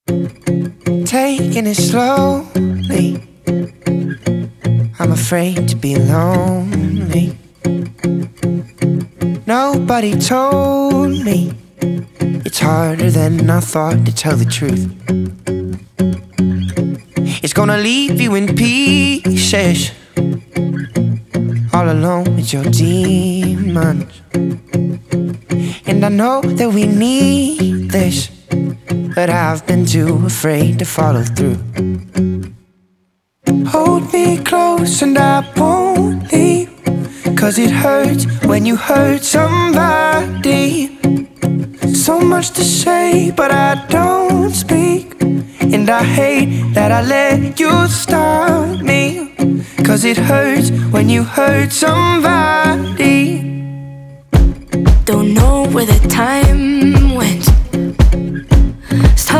taking it slowly. I'm afraid to be lonely. Nobody told me it's harder than I thought to tell the truth. It's gonna leave you in pieces, all alone with your demons. And I know that we need this, but I've been too afraid to follow through. Hold me close and I won't leave, 'cause it hurts when you hurt somebody. So much to say, but I don't speak. And I hate that I let you stop me, 'cause it hurts when you hurt somebody. Don't know where the time